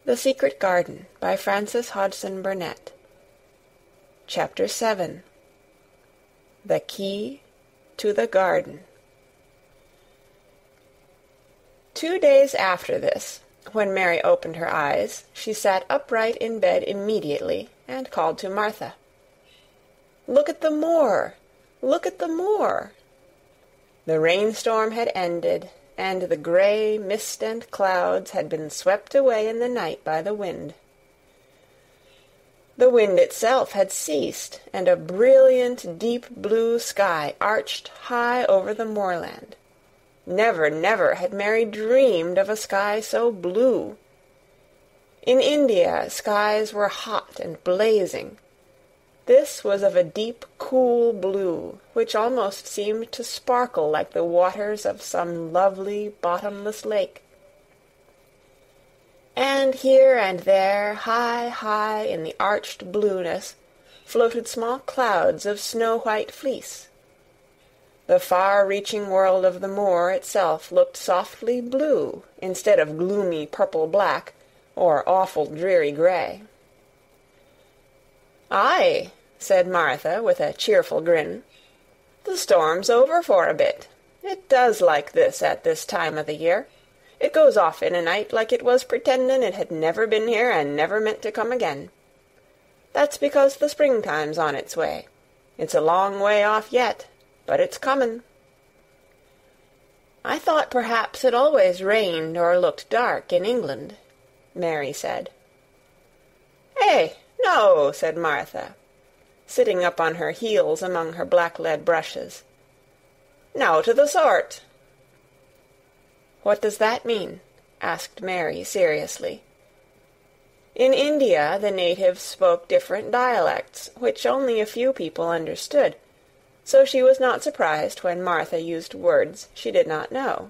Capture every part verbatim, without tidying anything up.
The Secret Garden by Frances Hodgson Burnett. Chapter seven. The Key to the Garden. Two days after this, when Mary opened her eyes, she sat upright in bed immediately and called to Martha. "Look at the moor! Look at the moor!" The rainstorm had ended, and the grey mist and clouds had been swept away in the night by the wind. The wind itself had ceased, and a brilliant deep blue sky arched high over the moorland. Never, never had Mary dreamed of a sky so blue. In India, skies were hot and blazing. This was of a deep, cool blue, which almost seemed to sparkle like the waters of some lovely, bottomless lake. And here and there, high, high in the arched blueness, floated small clouds of snow-white fleece. The far-reaching world of the moor itself looked softly blue instead of gloomy purple-black or awful dreary grey. "Aye," said Martha, with a cheerful grin. "The storm's over for a bit. It does like this at this time of the year. It goes off in a night like it was pretendin' it had never been here and never meant to come again. That's because the springtime's on its way. It's a long way off yet, but it's comin'." "I thought perhaps it always rained or looked dark in England," Mary said. "Eh, no," said Martha, sitting up on her heels among her black-lead brushes. "Nowt o' the sort." "What does that mean?" asked Mary seriously. In India the natives spoke different dialects, which only a few people understood, so she was not surprised when Martha used words she did not know.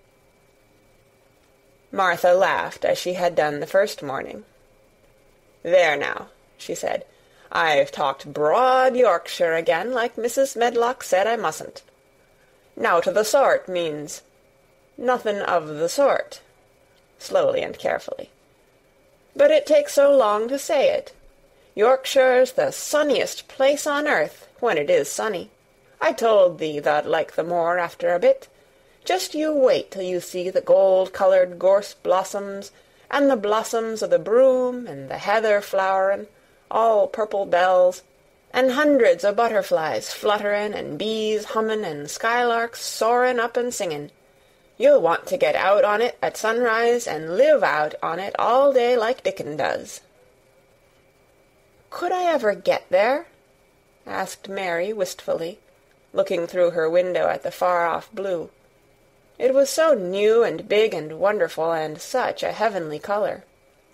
Martha laughed as she had done the first morning. "There now," she said, "I've talked broad Yorkshire again, like Missus Medlock said I mustn't. Nowt o' the sort means nothin' of the sort," slowly and carefully. "But it takes so long to say it. Yorkshire's the sunniest place on earth, when it is sunny. I told thee thou'd like the moor after a bit. Just you wait till you see the gold-coloured gorse blossoms, and the blossoms o' the broom, and the heather flowerin', all purple bells, and hundreds o' butterflies flutterin', and bees hummin', and skylarks soarin' up and singin'. You'll want to get out on it at sunrise and live out on it all day like Dickon does." "Could I ever get there?" asked Mary wistfully, looking through her window at the far-off blue. It was so new and big and wonderful, and such a heavenly color.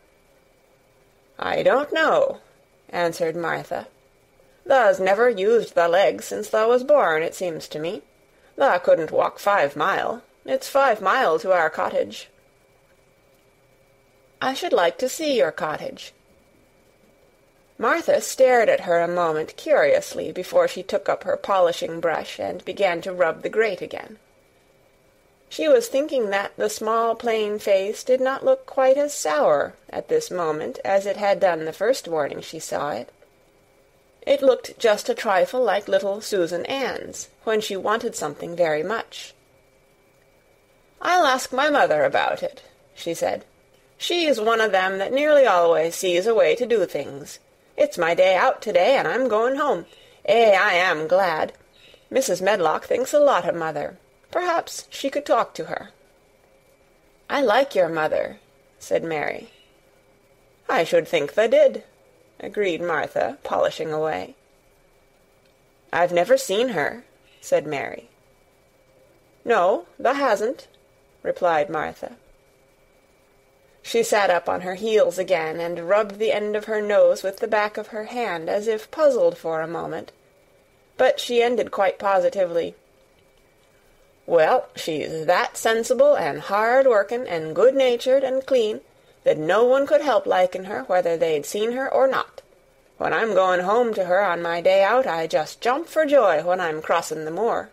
"I don't know," answered Martha. "Tha's never used thy legs since thou was born, it seems to me. Tha couldn't walk five mile. It's five mile to our cottage." "I should like to see your cottage." Martha stared at her a moment curiously before she took up her polishing brush and began to rub the grate again. She was thinking that the small plain face did not look quite as sour at this moment as it had done the first morning she saw it. It looked just a trifle like little Susan Ann's, when she wanted something very much. "I'll ask my mother about it," she said. "She's one of them that nearly always sees a way to do things. It's my day out to-day, and I'm going home. Eh, I am glad. Missus Medlock thinks a lot of mother. Perhaps she could talk to her." "I like your mother," said Mary. "I should think tha did," agreed Martha, polishing away. "I've never seen her," said Mary. "No, tha hasn't," replied Martha. She sat up on her heels again and rubbed the end of her nose with the back of her hand, as if puzzled for a moment. But she ended quite positively. "Well, she's that sensible and hard-workin' and good-natured and clean that no one could help liking her whether they'd seen her or not. When I'm going home to her on my day out, I just jump for joy when I'm crossin' the moor."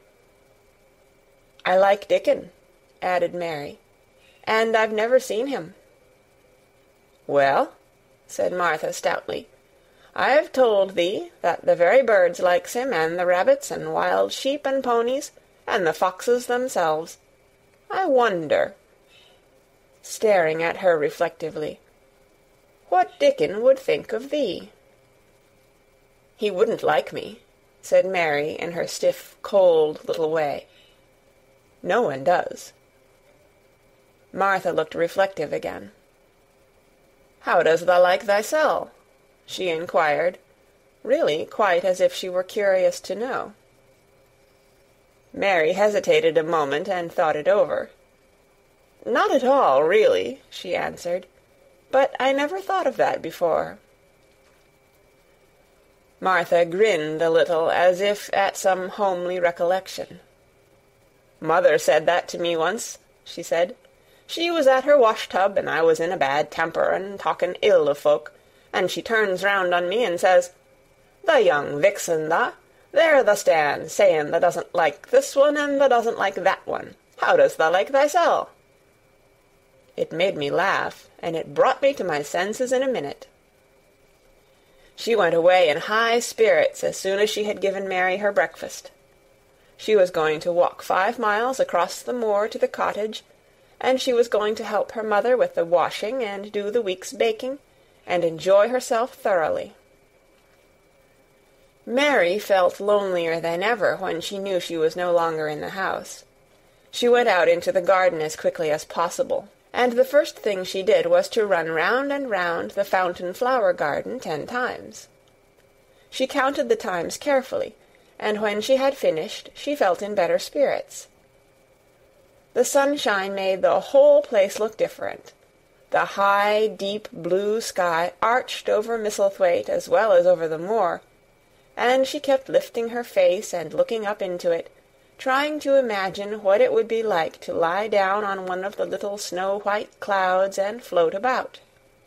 "I like Dickon," added Mary, "and I've never seen him." "Well," said Martha stoutly, "I've told thee that the very birds likes him, and the rabbits, and wild sheep, and ponies, and the foxes themselves. I wonder," staring at her reflectively, "what Dickon would think of thee?" "He wouldn't like me," said Mary in her stiff, cold little way. "No one does." Martha looked reflective again. "How does thou like thysel'?" she inquired, really quite as if she were curious to know. Mary hesitated a moment and thought it over. "Not at all, really," she answered, "but I never thought of that before." Martha grinned a little, as if at some homely recollection. "Mother said that to me once," she said. "She was at her wash-tub, and I was in a bad temper, and talking ill of folk, and she turns round on me and says, 'The young vixen, tha, there tha stand, saying tha doesn't like this one, and tha doesn't like that one. How does tha like thysel'?' It made me laugh, and it brought me to my senses in a minute." She went away in high spirits as soon as she had given Mary her breakfast. She was going to walk five miles across the moor to the cottage, and she was going to help her mother with the washing and do the week's baking, and enjoy herself thoroughly. Mary felt lonelier than ever when she knew she was no longer in the house. She went out into the garden as quickly as possible, and the first thing she did was to run round and round the fountain flower garden ten times. She counted the times carefully, and when she had finished she felt in better spirits. The sunshine made the whole place look different. The high, deep blue sky arched over Misselthwaite as well as over the moor, and she kept lifting her face and looking up into it, trying to imagine what it would be like to lie down on one of the little snow-white clouds and float about.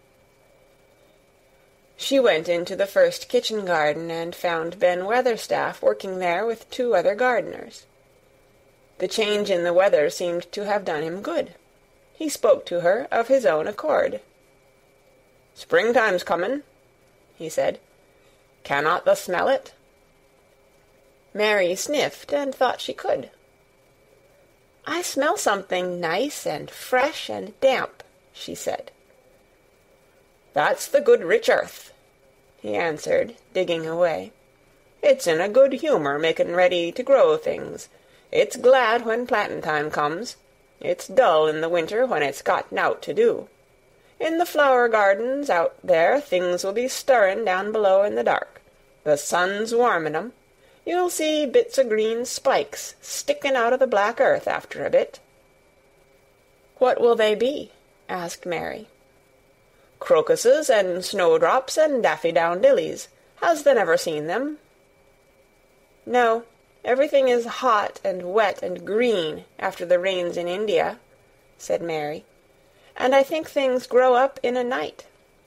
She went into the first kitchen garden and found Ben Weatherstaff working there with two other gardeners. The change in the weather seemed to have done him good. He spoke to her of his own accord. "Springtime's comin'," he said. "Cannot thou smell it?" Mary sniffed and thought she could. "I smell something nice and fresh and damp," she said. "That's the good rich earth," he answered, digging away. "It's in a good humour making ready to grow things. It's glad when plantin' time comes. It's dull in the winter when it's got nowt to do. In the flower gardens out there things will be stirring down below in the dark. The sun's warming 'em. You'll see bits o' green spikes sticking out of the black earth after a bit." "What will they be?" asked Mary. "Crocuses and snowdrops and daffydowndillies. Has thee never seen them?" "No. Everything is hot and wet and green after the rains in India," said Mary, "and I think things grow up in a night."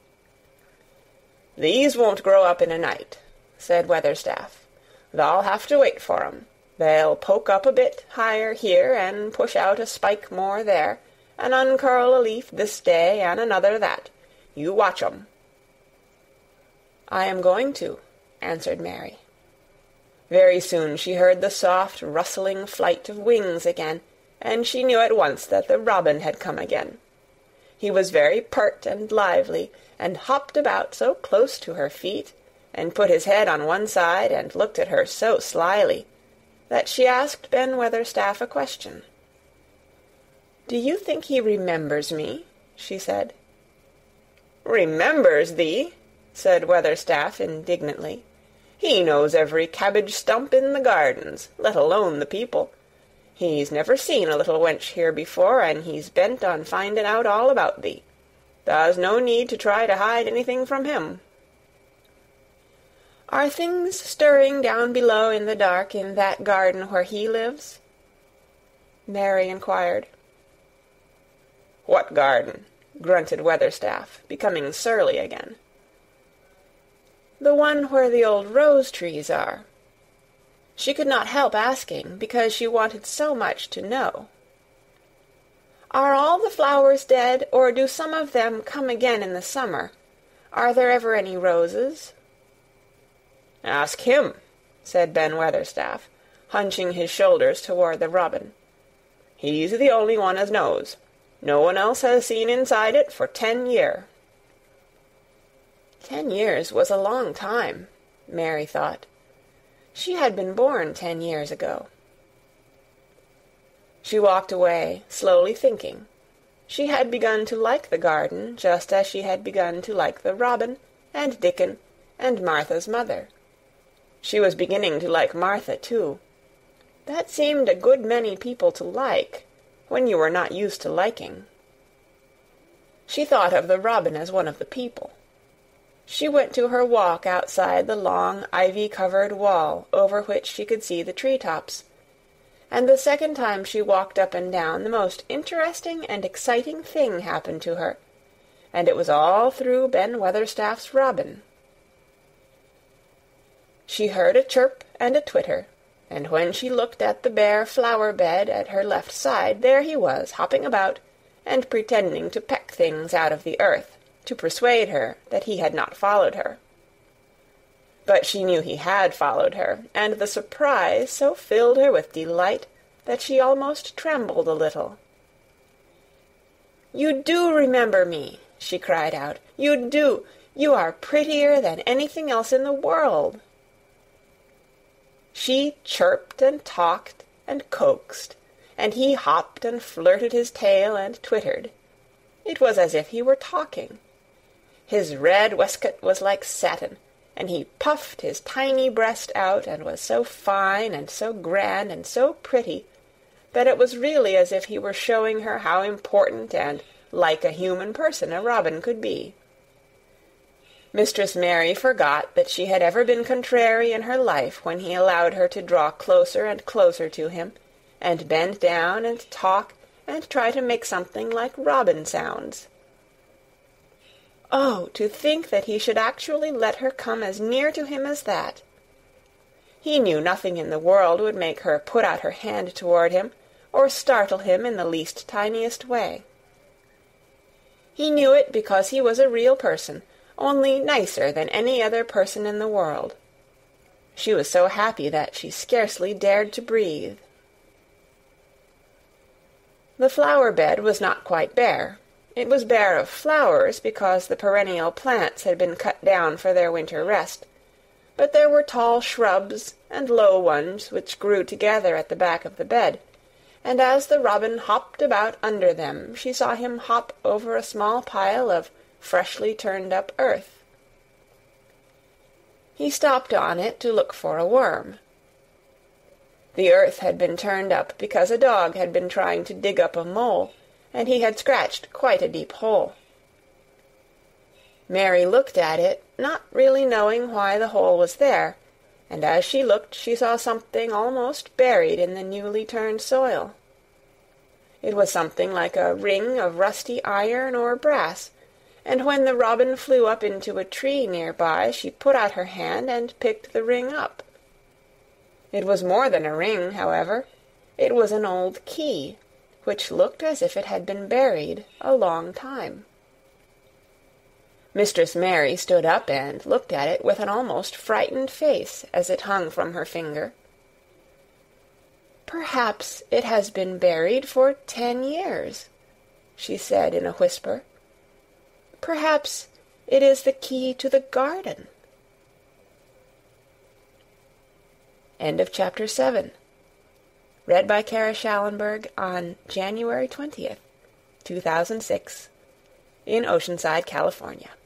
"These won't grow up in a night," said Weatherstaff. "Thou'll have to wait for 'em. They'll poke up a bit higher here, and push out a spike more there, and uncurl a leaf this day and another that. You watch 'em." "I am going to," answered Mary. Very soon she heard the soft, rustling flight of wings again, and she knew at once that the robin had come again. He was very pert and lively, and hopped about so close to her feet, and put his head on one side and looked at her so slyly, that she asked Ben Weatherstaff a question. "Do you think he remembers me?" she said. "Remembers thee?" said Weatherstaff indignantly. "He knows every cabbage stump in the gardens, let alone the people. He's never seen a little wench here before, and he's bent on finding out all about thee. Tha's no need to try to hide anything from him." "Are things stirring down below in the dark in that garden where he lives?" Mary inquired. "What garden?" grunted Weatherstaff, becoming surly again. "The one where the old rose-trees are." She could not help asking, because she wanted so much to know. "Are all the flowers dead, or do some of them come again in the summer? Are there ever any roses?" "Ask him," said Ben Weatherstaff, hunching his shoulders toward the robin. "He's the only one as knows. No one else has seen inside it for ten year." Ten years was a long time, Mary thought. She had been born ten years ago. She walked away, slowly thinking. She had begun to like the garden, just as she had begun to like the robin, and Dickon, and Martha's mother. She was beginning to like Martha, too. That seemed a good many people to like, when you were not used to liking. She thought of the robin as one of the people. She went to her walk outside the long ivy-covered wall over which she could see the tree-tops, and the second time she walked up and down the most interesting and exciting thing happened to her, and it was all through Ben Weatherstaff's robin. She heard a chirp and a twitter, and when she looked at the bare flower-bed at her left side, there he was, hopping about, and pretending to peck things out of the earth, to persuade her that he had not followed her. But she knew he had followed her, and the surprise so filled her with delight that she almost trembled a little. "You do remember me!" she cried out. "You do! You are prettier than anything else in the world!" She chirped and talked and coaxed, and he hopped and flirted his tail and twittered. It was as if he were talking. His red waistcoat was like satin, and he puffed his tiny breast out and was so fine and so grand and so pretty that it was really as if he were showing her how important and like a human person a robin could be. Mistress Mary forgot that she had ever been contrary in her life when he allowed her to draw closer and closer to him, and bend down and talk and try to make something like robin sounds. Oh, to think that he should actually let her come as near to him as that! He knew nothing in the world would make her put out her hand toward him, or startle him in the least tiniest way. He knew it because he was a real person, only nicer than any other person in the world. She was so happy that she scarcely dared to breathe. The flower-bed was not quite bare. It was bare of flowers because the perennial plants had been cut down for their winter rest, but there were tall shrubs and low ones which grew together at the back of the bed, and as the robin hopped about under them she saw him hop over a small pile of freshly turned-up earth. He stopped on it to look for a worm. The earth had been turned up because a dog had been trying to dig up a mole, and he had scratched quite a deep hole. Mary looked at it, not really knowing why the hole was there, and as she looked she saw something almost buried in the newly turned soil. It was something like a ring of rusty iron or brass, and when the robin flew up into a tree near by, she put out her hand and picked the ring up. It was more than a ring, however. It was an old key, which looked as if it had been buried a long time. Mistress Mary stood up and looked at it with an almost frightened face as it hung from her finger. "Perhaps it has been buried for ten years," she said in a whisper. "Perhaps it is the key to the garden." End of chapter seven. Read by Kara Schallenberg on January twentieth, two thousand six, in Oceanside, California.